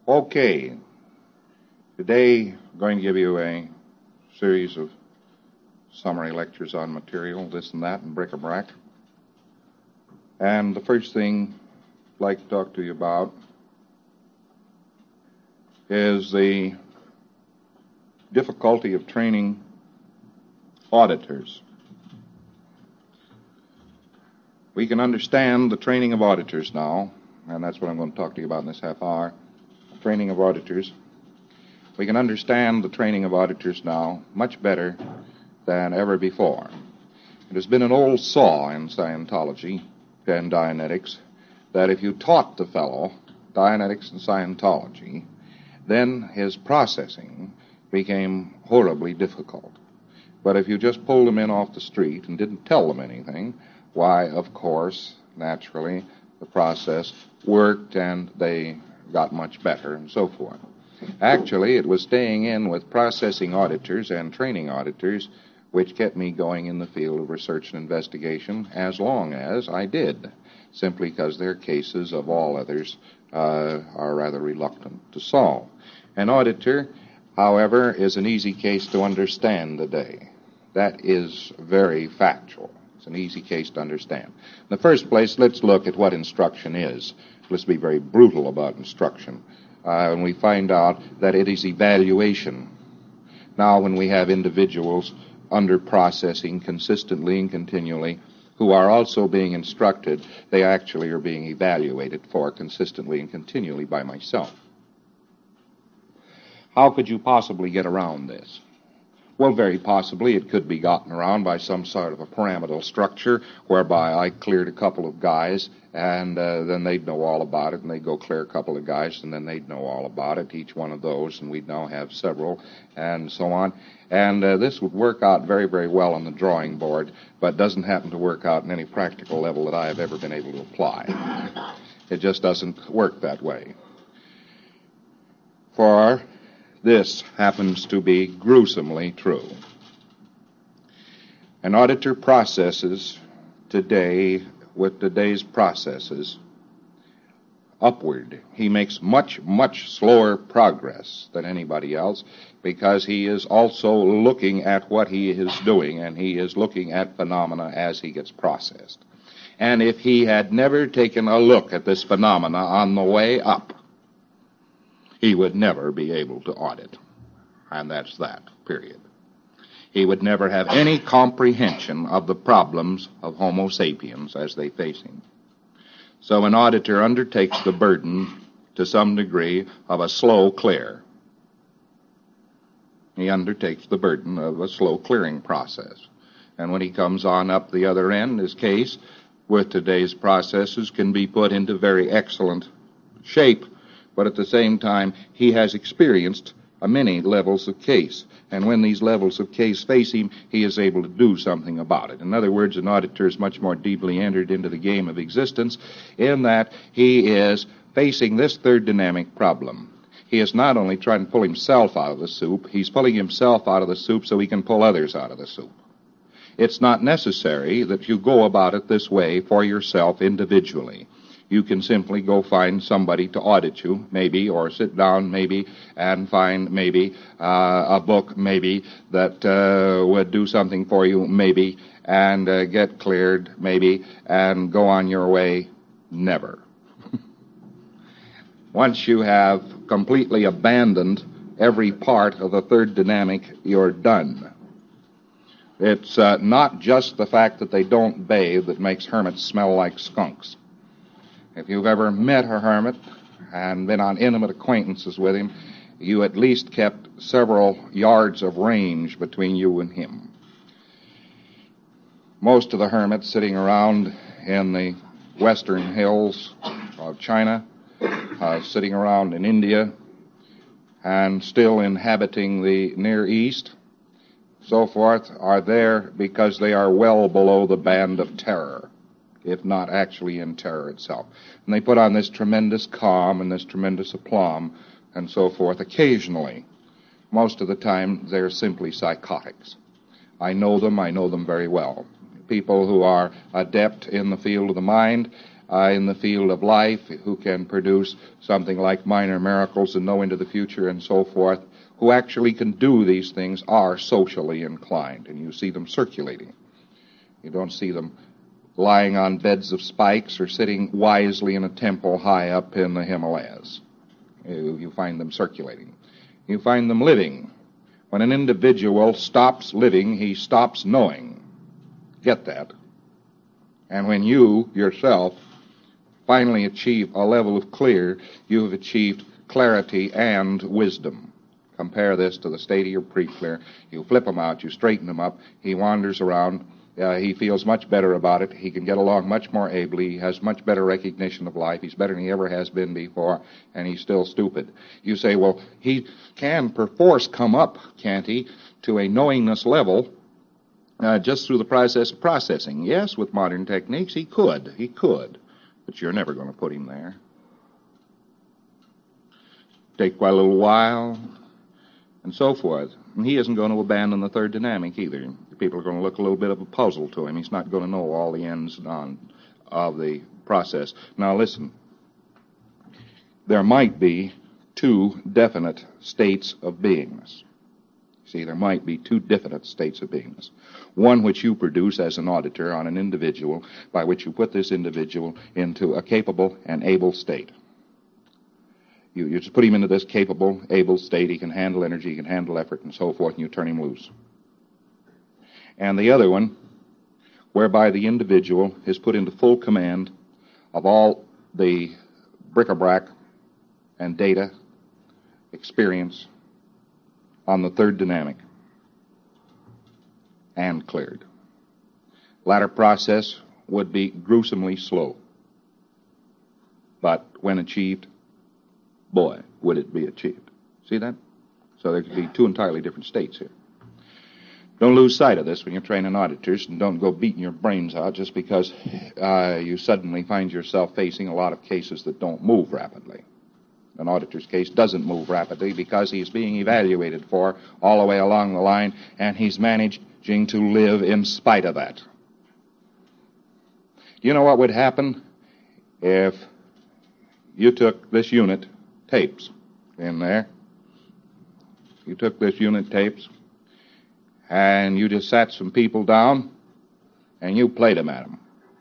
Okay, today I'm going to give you a series of summary lectures on material, this and that, and bric-a-brac. And the first thing I'd like to talk to you about is the difficulty of training auditors. We can understand the training of auditors now, and that's what I'm going to talk to you about in this half hour. Training of auditors. We can understand the training of auditors now much better than ever before. It has been an old saw in Scientology and Dianetics that if you taught the fellow Dianetics and Scientology, then his processing became horribly difficult. But if you just pulled them in off the street and didn't tell them anything, why, of course, naturally, the process worked and they got much better and so forth. Actually, it was staying in with processing auditors and training auditors which kept me going in the field of research and investigation as long as I did, simply because their cases of all others are rather reluctant to solve. An auditor, however, is an easy case to understand today. That is very factual. It's an easy case to understand. In the first place, let's look at what instruction is. Let's be very brutal about instruction. And we find out that it is evaluation. Now, when we have individuals under processing consistently and continually who are also being instructed, they actually are being evaluated for consistently and continually by myself. How could you possibly get around this? Well, very possibly it could be gotten around by some sort of a pyramidal structure whereby I cleared a couple of guys and then they'd know all about it, and they'd go clear a couple of guys and then they'd know all about it, each one of those, and we'd now have several and so on. And this would work out very, very well on the drawing board, but doesn't happen to work out in any practical level that I have ever been able to apply. It just doesn't work that way. For this happens to be gruesomely true. An auditor processes today with today's processes upward. He makes much, much slower progress than anybody else because he is also looking at what he is doing, and he is looking at phenomena as he gets processed. And if he had never taken a look at this phenomena on the way up, he would never be able to audit. And that's that, period. He would never have any comprehension of the problems of Homo sapiens as they face him. So an auditor undertakes the burden, to some degree, of a slow clear. He undertakes the burden of a slow clearing process. And when he comes on up the other end, his case, with today's processes, can be put into very excellent shape. But at the same time, he has experienced many levels of case. And when these levels of case face him, he is able to do something about it. In other words, an auditor is much more deeply entered into the game of existence in that he is facing this third dynamic problem. He is not only trying to pull himself out of the soup, he's pulling himself out of the soup so he can pull others out of the soup. It's not necessary that you go about it this way for yourself individually. You can simply go find somebody to audit you, maybe, or sit down, maybe, and find, maybe, a book, maybe, that would do something for you, maybe, and get cleared, maybe, and go on your way. Never. Once you have completely abandoned every part of the third dynamic, you're done. It's not just the fact that they don't bathe that makes hermits smell like skunks. If you've ever met a hermit and been on intimate acquaintances with him, you at least kept several yards of range between you and him. Most of the hermits sitting around in the western hills of China, sitting around in India, and still inhabiting the Near East, so forth, are there because they are well below the band of terror, if not actually in terror itself. And they put on this tremendous calm and this tremendous aplomb and so forth occasionally. Most of the time, they're simply psychotics. I know them very well. People who are adept in the field of the mind in the field of life, who can produce something like minor miracles and know into the future and so forth, who actually can do these things, are socially inclined, and you see them circulating. You don't see them lying on beds of spikes or sitting wisely in a temple high up in the Himalayas. You find them circulating. You find them living. When an individual stops living, he stops knowing. Get that? And when you, yourself, finally achieve a level of clear, you have achieved clarity and wisdom. Compare this to the state of your pre-clear. You flip him out, you straighten him up, he wanders around, he feels much better about it, he can get along much more ably, he has much better recognition of life, he's better than he ever has been before, and he's still stupid. You say, well, he can perforce come up, can't he, to a knowingness level just through the process of processing. Yes, with modern techniques, he could, but you're never going to put him there. Take quite a little while, and so forth. And he isn't going to abandon the third dynamic either. People are going to look a little bit of a puzzle to him. He's not going to know all the ins and on of the process. Now listen, there might be two definite states of beingness. See, there might be two definite states of beingness. One which you produce as an auditor on an individual, by which you put this individual into a capable and able state. You just put him into this capable, able state. He can handle energy, he can handle effort, and so forth, and you turn him loose. And the other one, whereby the individual is put into full command of all the bric-a-brac and data, experience on the third dynamic, and cleared. Latter process would be gruesomely slow, but when achieved, boy, would it be achieved. See that? So there could be two entirely different states here. Don't lose sight of this when you're training auditors, and don't go beating your brains out just because you suddenly find yourself facing a lot of cases that don't move rapidly. An auditor's case doesn't move rapidly because he's being evaluated for all the way along the line, and he's managing to live in spite of that. You know what would happen if you took this unit tapes in there? You took this unit tapes and you just sat some people down and you played them at them.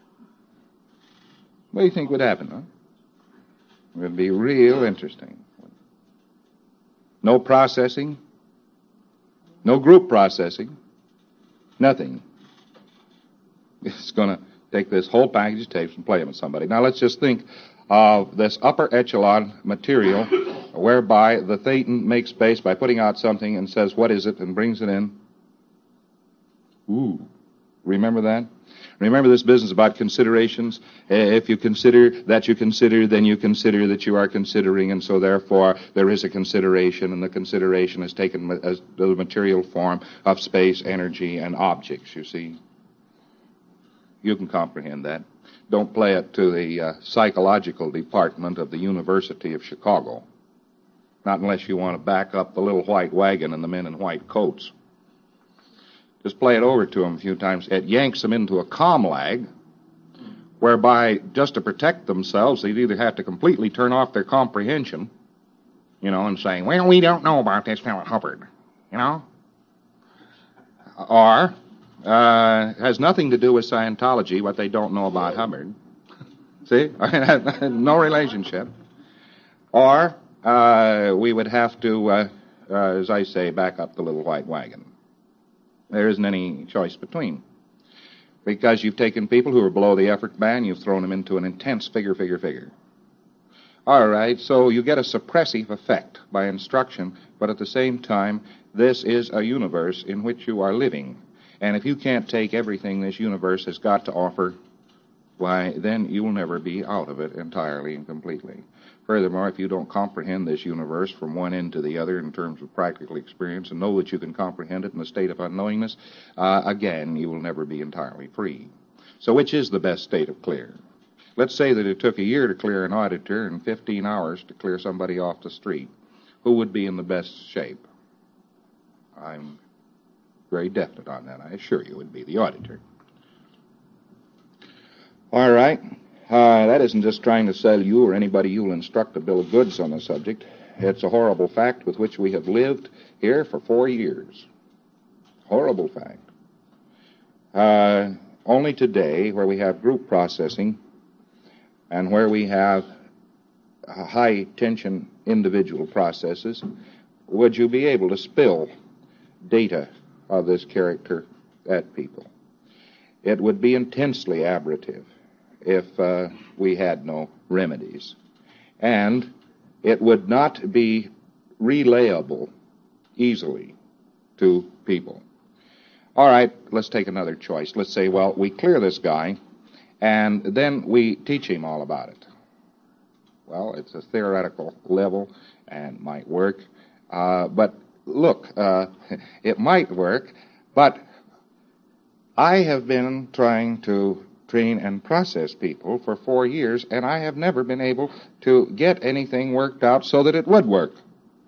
What do you think would happen, huh? It would be real interesting. No processing, no group processing, nothing. It's going to take this whole package of tapes and play them with somebody. Now let's just think of this upper echelon material whereby the Thetan makes space by putting out something and says, what is it, and brings it in. Ooh, remember that? Remember this business about considerations? If you consider, then you consider that you are considering, and so therefore there is a consideration, and the consideration is taken as the material form of space, energy, and objects, you see. You can comprehend that. Don't play it to the psychological department of the University of Chicago. Not unless you want to back up the little white wagon and the men in white coats. Just play it over to them a few times. It yanks them into a calm lag, whereby just to protect themselves, they'd either have to completely turn off their comprehension, and saying, well, we don't know about this fellow Hubbard, or has nothing to do with Scientology, what they don't know about Hubbard. See? No relationship. Or we would have to, as I say, back up the little white wagon. There isn't any choice between. Because you've taken people who are below the effort band, you've thrown them into an intense figure. All right, so you get a suppressive effect by instruction, but at the same time, this is a universe in which you are living. And if you can't take everything this universe has got to offer, why, then you will never be out of it entirely and completely. Furthermore, if you don't comprehend this universe from one end to the other in terms of practical experience and know that you can comprehend it in a state of unknowingness, again, you will never be entirely free. So which is the best state of clear? Let's say that it took a year to clear an auditor and 15 hours to clear somebody off the street. Who would be in the best shape? I'm very definite on that. I assure you it would be the auditor. All right. That isn't just trying to sell you or anybody you'll instruct a bill of goods on the subject. It's a horrible fact with which we have lived here for 4 years. Horrible fact. Only today, where we have group processing and where we have high-tension individual processes, would you be able to spill data of this character at people. It would be intensely aberrative if we had no remedies. And it would not be relayable easily to people. All right, let's take another choice. Let's say, well, we clear this guy, and then we teach him all about it. Well, it's a theoretical level and might work. But look, it might work, but I have been trying to train and process people for 4 years, and I have never been able to get anything worked out so that it would work.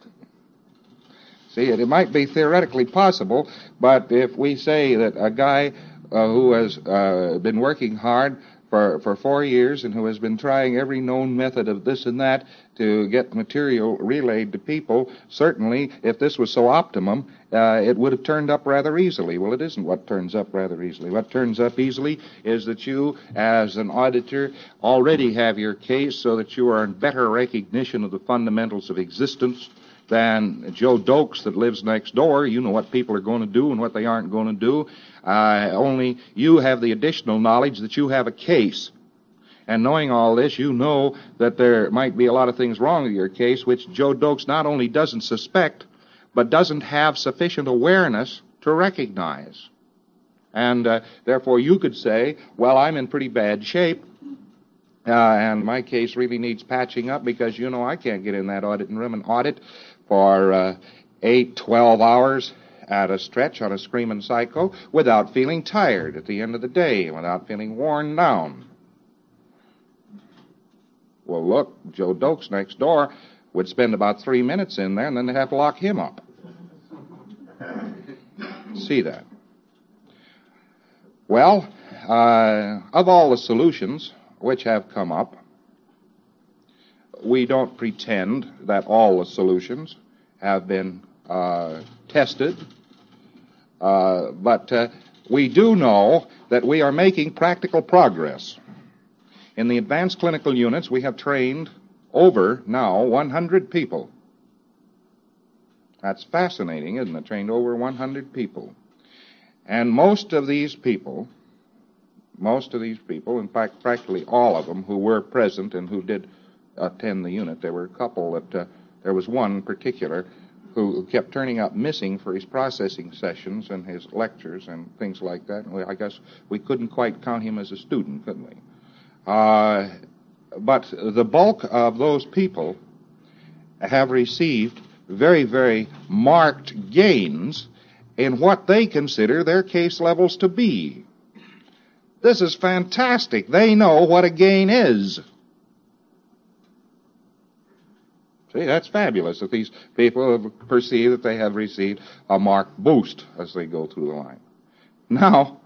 See, it might be theoretically possible, but if we say that a guy who has been working hard for 4 years and who has been trying every known method of this and that to get material relayed to people, certainly, if this was so optimum, it would have turned up rather easily. Well, it isn't what turns up rather easily. What turns up easily is that you, as an auditor, already have your case so that you are in better recognition of the fundamentals of existence than Joe Dokes that lives next door. You know what people are going to do and what they aren't going to do. Only you have the additional knowledge that you have a case. And knowing all this, you know that there might be a lot of things wrong with your case, which Joe Dokes not only doesn't suspect, but doesn't have sufficient awareness to recognize. And therefore you could say, well, I'm in pretty bad shape, and my case really needs patching up because, you know, I can't get in that auditing room and audit for 8, 12 hours at a stretch on a screaming psycho without feeling tired at the end of the day, without feeling worn down. Well, look, Joe Dokes next door would spend about 3 minutes in there, and then they'd have to lock him up. See that? Well, of all the solutions which have come up, we don't pretend that all the solutions have been tested, but we do know that we are making practical progress. In the advanced clinical units, we have trained over now 100 people. That's fascinating, isn't it? Trained over 100 people. And most of these people, in fact, practically all of them who were present and who did attend the unit, there were a couple that, there was one in particular who kept turning up missing for his processing sessions and his lectures and things like that. I guess we couldn't quite count him as a student, couldn't we? But the bulk of those people have received very, very marked gains in what they consider their case levels to be. This is fantastic. They know what a gain is. See, that's fabulous that these people have perceived that they have received a marked boost as they go through the line. Now,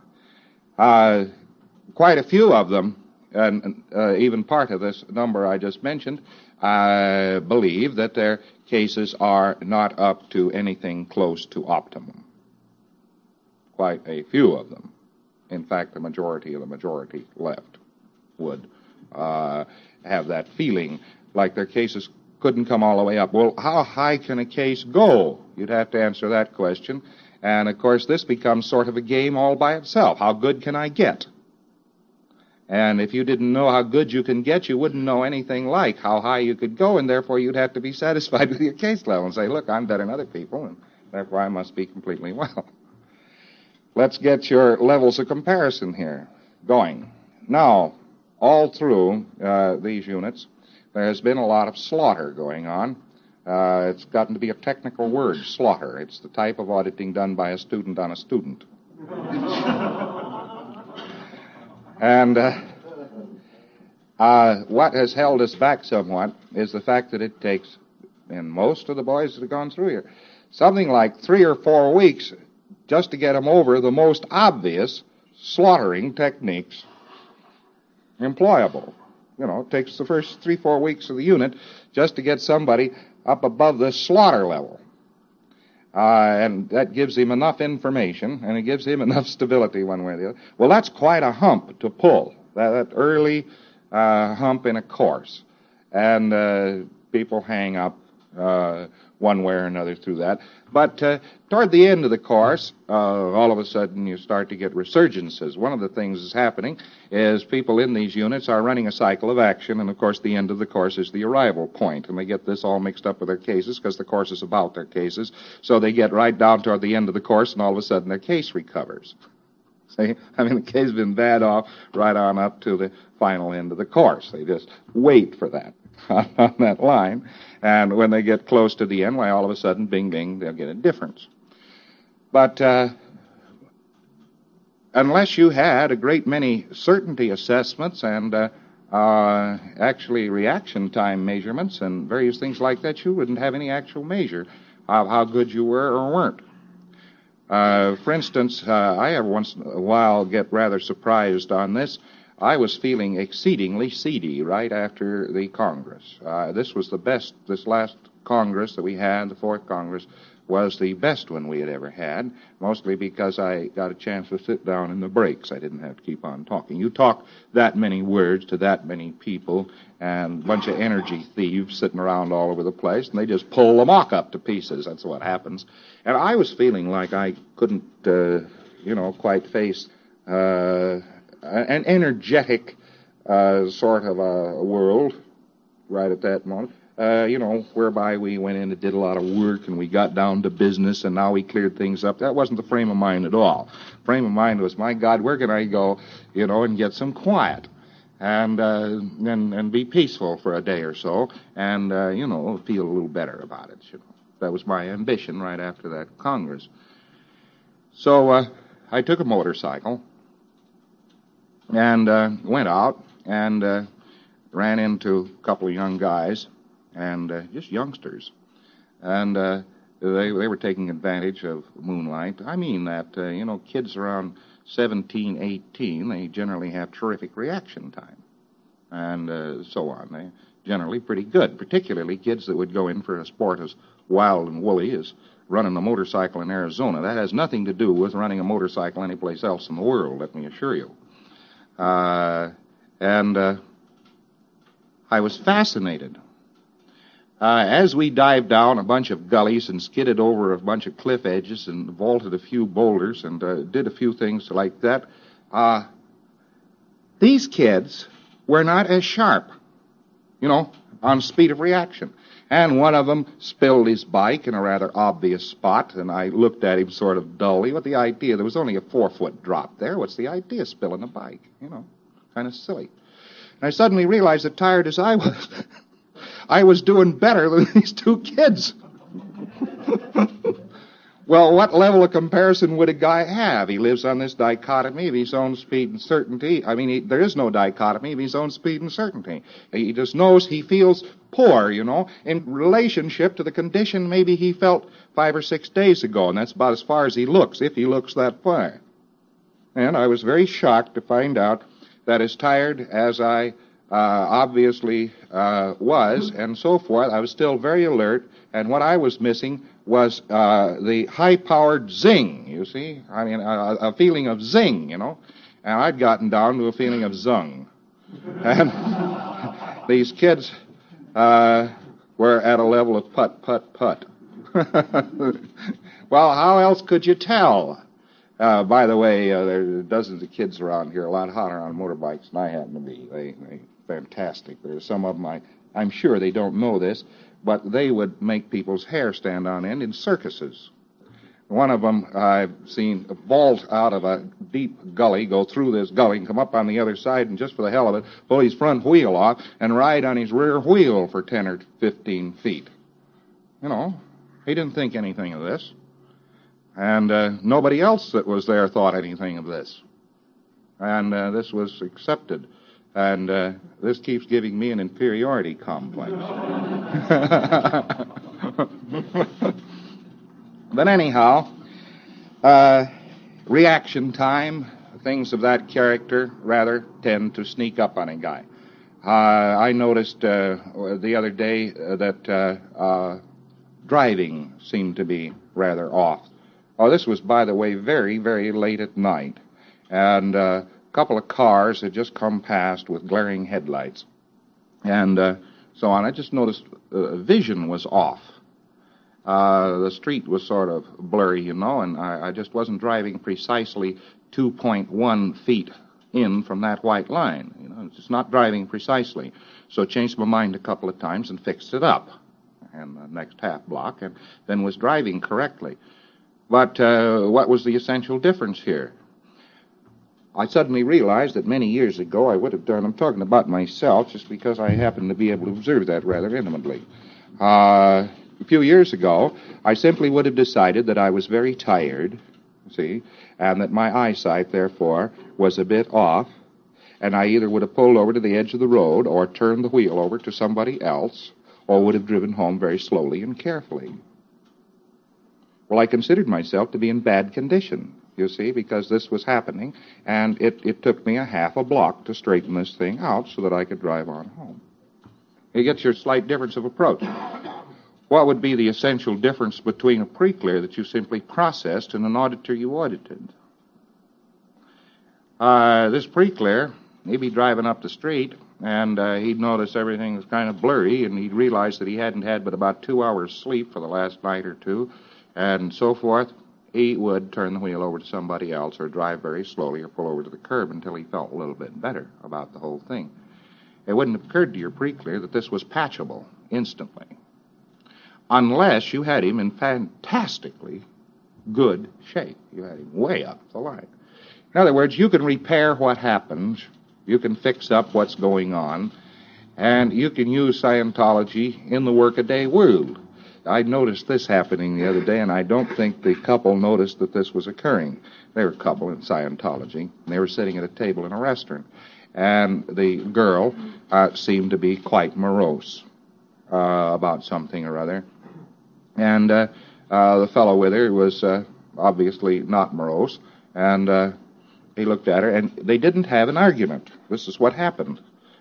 quite a few of them, and even part of this number I just mentioned, believe that their cases are not up to anything close to optimum. Quite a few of them. In fact, the majority of the majority left would have that feeling like their cases couldn't come all the way up. Well, how high can a case go? You'd have to answer that question. And, of course, this becomes sort of a game all by itself. How good can I get? And if you didn't know how good you can get, you wouldn't know anything like how high you could go, and therefore you'd have to be satisfied with your case level and say, look, I'm better than other people, and therefore I must be completely well. Let's get your levels of comparison here going. Now, all through these units, there has been a lot of slaughter going on. It's gotten to be a technical word, slaughter. It's the type of auditing done by a student on a student. And what has held us back somewhat is the fact that it takes, in most of the boys that have gone through here, something like 3 or 4 weeks just to get them over the most obvious slaughtering techniques employable. It takes the first 3-4 weeks of the unit just to get somebody up above the slaughter level. And that gives him enough information, and it gives him enough stability one way or the other. Well, that's quite a hump to pull, that early hump in a course. And people hang up one way or another through that. But toward the end of the course, all of a sudden you start to get resurgences. One of the things that's happening is people in these units are running a cycle of action, and of course the end of the course is the arrival point. And they get this all mixed up with their cases because the course is about their cases. So they get right down toward the end of the course, and all of a sudden their case recovers. See? I mean, the case has been bad off right on up to the final end of the course. They just wait for that on that line. And when they get close to the end, why, all of a sudden, bing, bing, they'll get a difference. But unless you had a great many certainty assessments and actually reaction time measurements and various things like that, you wouldn't have any actual measure of how good you were or weren't. For instance, I every once in a while get rather surprised on this. I was feeling exceedingly seedy right after the Congress. This was the best, this last Congress that we had, the fourth Congress, was the best one we had ever had, mostly because I got a chance to sit down in the breaks. I didn't have to keep on talking. You talk that many words to that many people, and a bunch of energy thieves sitting around all over the place, and they just pull the mock up to pieces. That's what happens. And I was feeling like I couldn't, quite face an energetic sort of a world right at that moment, whereby we went in and did a lot of work and we got down to business and now we cleared things up. That wasn't the frame of mind at all. Frame of mind was, my God, where can I go, and get some quiet and be peaceful for a day or so and, feel a little better about it. That was my ambition right after that Congress. So I took a motorcycle and went out and ran into a couple of young guys and just youngsters. And they were taking advantage of moonlight. I mean that, kids around 17, 18, they generally have terrific reaction time and so on. They generally pretty good, particularly kids that would go in for a sport as wild and woolly as running a motorcycle in Arizona. That has nothing to do with running a motorcycle anyplace else in the world, let me assure you. And I was fascinated. As we dived down a bunch of gullies and skidded over a bunch of cliff edges and vaulted a few boulders and did a few things like that, these kids were not as sharp, on speed of reaction. And one of them spilled his bike in a rather obvious spot, and I looked at him sort of dully. What the idea? There was only a 4-foot drop there. What's the idea, spilling a bike? Kind of silly. And I suddenly realized that, tired as I was, I was doing better than these two kids. Well, what level of comparison would a guy have? He lives on this dichotomy of his own speed and certainty. I mean, there is no dichotomy of his own speed and certainty. He just knows he feels poor, in relationship to the condition maybe he felt 5 or 6 days ago, and that's about as far as he looks, if he looks that far. And I was very shocked to find out that as tired as I obviously was and so forth, I was still very alert, and what I was missing was the high-powered zing, you see? I mean, a feeling of zing, and I'd gotten down to a feeling of zung. And these kids were at a level of put, put, put. Well, how else could you tell? By the way, there are dozens of kids around here, a lot hotter on motorbikes than I happen to be. They're fantastic. There's some of them, I'm sure they don't know this, but they would make people's hair stand on end in circuses. One of them I've seen vault out of a deep gully, go through this gully and come up on the other side and just for the hell of it, pull his front wheel off and ride on his rear wheel for 10 or 15 feet. He didn't think anything of this. And nobody else that was there thought anything of this. And this was accepted. And this keeps giving me an inferiority complex. But anyhow, reaction time, things of that character, rather, tend to sneak up on a guy. I noticed the other day that driving seemed to be rather off. Oh, this was, by the way, very, very late at night, and a couple of cars had just come past with glaring headlights, and so on. I just noticed vision was off. The street was sort of blurry, and I just wasn't driving precisely 2.1 feet in from that white line. Just not driving precisely. So changed my mind a couple of times and fixed it up, and the next half block, and then was driving correctly. But what was the essential difference here? I suddenly realized that many years ago I would have done, I'm talking about myself, just because I happen to be able to observe that rather intimately. A few years ago, I simply would have decided that I was very tired, and that my eyesight, therefore, was a bit off, and I either would have pulled over to the edge of the road or turned the wheel over to somebody else, or would have driven home very slowly and carefully. Well, I considered myself to be in bad condition, because this was happening, and it took me a half a block to straighten this thing out so that I could drive on home. You get your slight difference of approach. What would be the essential difference between a pre-clear that you simply processed and an auditor you audited? This pre-clear, he'd be driving up the street, and he'd notice everything was kind of blurry, and he'd realize that he hadn't had but about 2 hours sleep for the last night or two, and so forth. He would turn the wheel over to somebody else or drive very slowly or pull over to the curb until he felt a little bit better about the whole thing. It wouldn't have occurred to your pre-clear that this was patchable instantly, unless you had him in fantastically good shape. You had him way up the line. In other words, you can repair what happens, you can fix up what's going on, and you can use Scientology in the workaday world. I noticed this happening the other day, and I don't think the couple noticed that this was occurring. They were a couple in Scientology, and they were sitting at a table in a restaurant, and the girl seemed to be quite morose about something or other, and the fellow with her was obviously not morose, and he looked at her, and they didn't have an argument. This is what happened.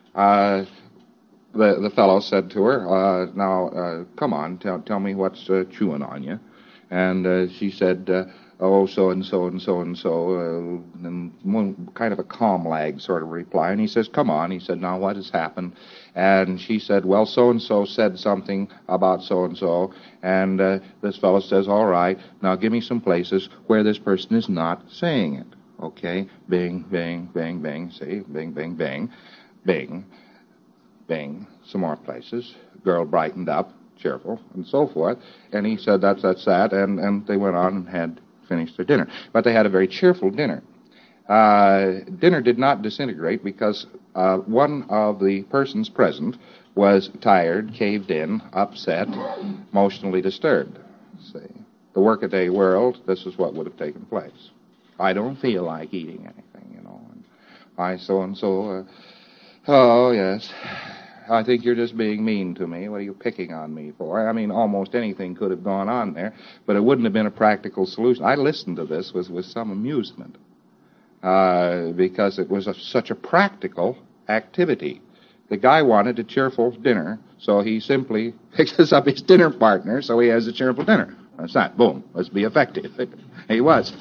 The fellow said to her, now, come on, tell me what's chewing on you. And she said, oh, so-and-so and so-and-so, and kind of a calm lag sort of reply. And he says, come on. He said, now, what has happened? And she said, well, so-and-so said something about so-and-so. And this fellow says, all right, now give me some places where this person is not saying it. Okay, bing, bing, bing, bing, see, bing, bing, bing, bing. Bing, some more places. Girl brightened up, cheerful, and so forth. And he said, that's that. And they went on and had finished their dinner. But they had a very cheerful dinner. Dinner did not disintegrate because one of the persons present was tired, caved in, upset, emotionally disturbed. See, the workaday world, this is what would have taken place. I don't feel like eating anything, And I so-and-so, oh, yes. I think you're just being mean to me. What are you picking on me for? I mean, almost anything could have gone on there, but it wouldn't have been a practical solution. I listened to this with some amusement because it was such a practical activity. The guy wanted a cheerful dinner, so he simply fixes up his dinner partner so he has a cheerful dinner. That's that. Boom. Let's be effective. He was.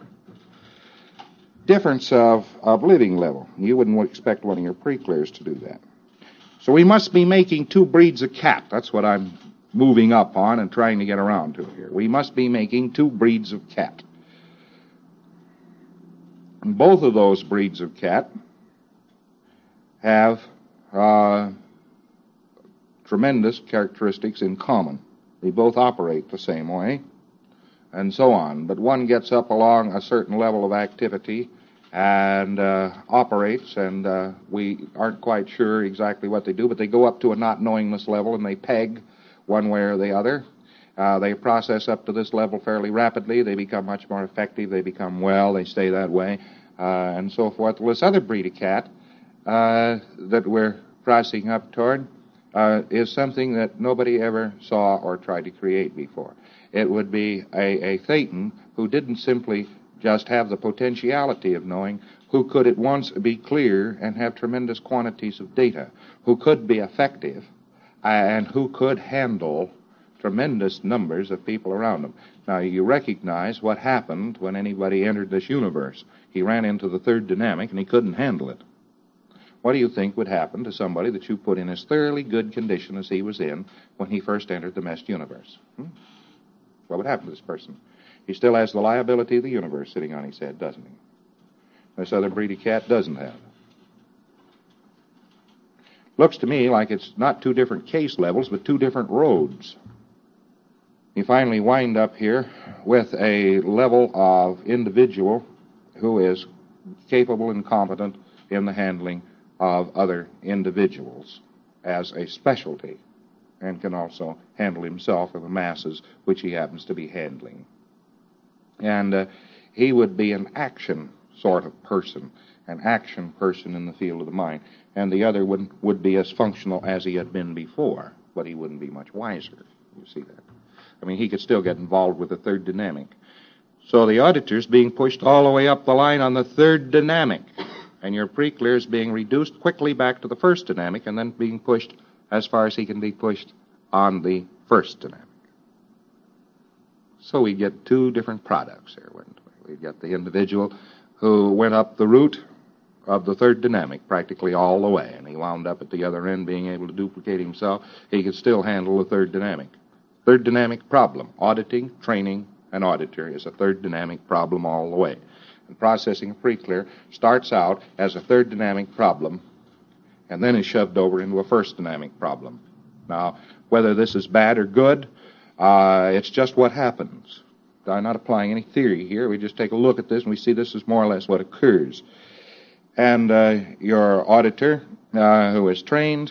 Difference of living level. You wouldn't expect one of your pre-clears to do that. So we must be making two breeds of cat. That's what I'm moving up on and trying to get around to here. We must be making two breeds of cat. And both of those breeds of cat have tremendous characteristics in common. They both operate the same way, and so on. But one gets up along a certain level of activity and operates, and we aren't quite sure exactly what they do, but they go up to a not-knowingness level, and they peg one way or the other. They process up to this level fairly rapidly. They become much more effective. They become well. They stay that way, and so forth. Well, this other breed of cat that we're processing up toward is something that nobody ever saw or tried to create before. It would be a Thetan who didn't simply just have the potentiality of knowing, who could at once be clear and have tremendous quantities of data, who could be effective, and who could handle tremendous numbers of people around them. Now, you recognize what happened when anybody entered this universe. He ran into the third dynamic and he couldn't handle it. What do you think would happen to somebody that you put in as thoroughly good condition as he was in when he first entered the meshed universe? What would happen to this person? He still has the liability of the universe sitting on his head, doesn't he? This other breed of cat doesn't have. Looks to me like it's not two different case levels, but two different roads. You finally wind up here with a level of individual who is capable and competent in the handling of other individuals as a specialty, and can also handle himself or the masses which he happens to be handling. And he would be an action sort of person, an action person in the field of the mind, and the other would be as functional as he had been before, but he wouldn't be much wiser. You see that? I mean, he could still get involved with the third dynamic. So the auditor's being pushed all the way up the line on the third dynamic, and your pre-clear is being reduced quickly back to the first dynamic and then being pushed as far as he can be pushed on the first dynamic. So we get two different products here. We get the individual who went up the route of the third dynamic practically all the way, and he wound up at the other end being able to duplicate himself. He could still handle the third dynamic. Third dynamic problem. Auditing, training, an auditor is a third dynamic problem all the way. And processing of pre-clear starts out as a third dynamic problem and then is shoved over into a first dynamic problem. Now, whether this is bad or good, it's just what happens. I'm not applying any theory here. We just take a look at this and we see this is more or less what occurs. And your auditor, who is trained,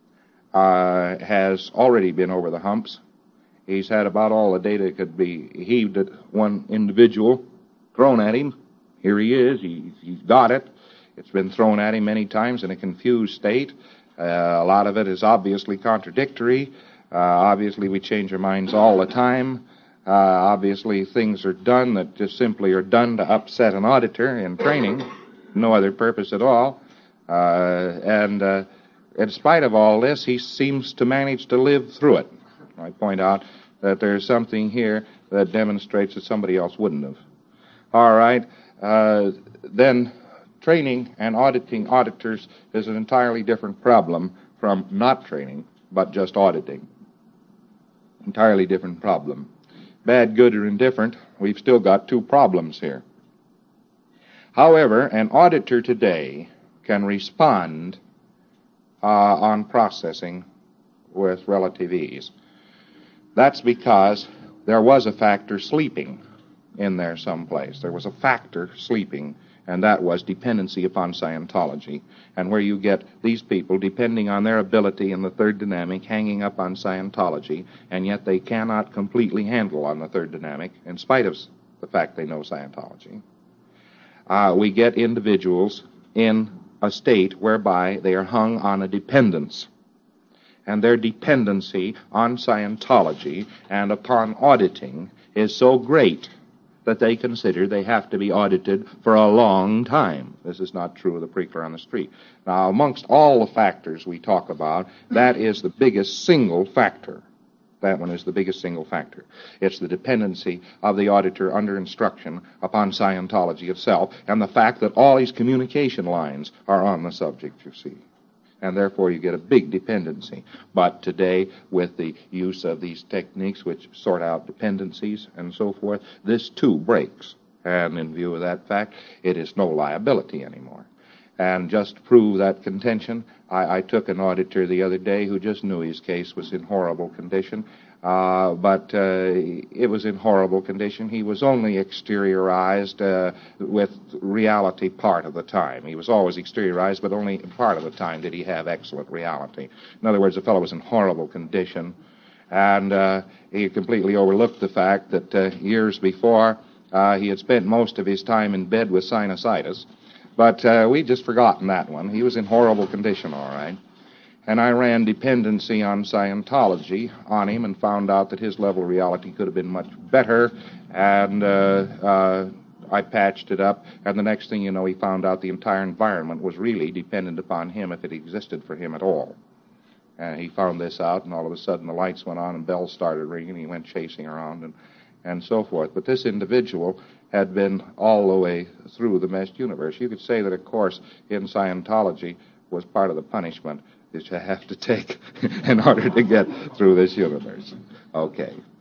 has already been over the humps. He's had about all the data could be heaved at one individual, thrown at him. Here he is. He's got it. It's been thrown at him many times in a confused state. A lot of it is obviously contradictory. Obviously, we change our minds all the time. Obviously, things are done that just simply are done to upset an auditor in training. No other purpose at all. And in spite of all this, he seems to manage to live through it. I point out that there's something here that demonstrates that somebody else wouldn't have. All right. Then training and auditing auditors is an entirely different problem from not training, but just auditing. Entirely different problem. Bad, good, or indifferent, we've still got two problems here. However, an auditor today can respond on processing with relative ease. That's because there was a factor sleeping in there someplace. There was a factor sleeping, and that was dependency upon Scientology. And where you get these people depending on their ability in the third dynamic, hanging up on Scientology, and yet they cannot completely handle on the third dynamic, in spite of the fact they know Scientology. We get individuals in a state whereby they are hung on a dependence. And their dependency on Scientology and upon auditing is so great that they consider they have to be audited for a long time. This is not true of the pre-clear on the street. Now, amongst all the factors we talk about, that is the biggest single factor. That one is the biggest single factor. It's the dependency of the auditor under instruction upon Scientology itself, and the fact that all these communication lines are on the subject, you see. And therefore you get a big dependency. But today, with the use of these techniques which sort out dependencies and so forth, this too breaks. And in view of that fact, it is no liability anymore. And just to prove that contention, I took an auditor the other day who just knew his case was in horrible condition. But it was in horrible condition. He was only exteriorized with reality part of the time. He was always exteriorized, but only part of the time did he have excellent reality. In other words, the fellow was in horrible condition, and he completely overlooked the fact that years before he had spent most of his time in bed with sinusitis. But we'd just forgotten that one. He was in horrible condition, all right. And I ran dependency on Scientology on him and found out that his level of reality could have been much better. And I patched it up, and the next thing you know, he found out the entire environment was really dependent upon him if it existed for him at all. And he found this out, and all of a sudden the lights went on and bells started ringing. He went chasing around and so forth. But this individual had been all the way through the meshed universe. You could say that a course in Scientology was part of the punishment that you have to take in order to get through this universe. Okay.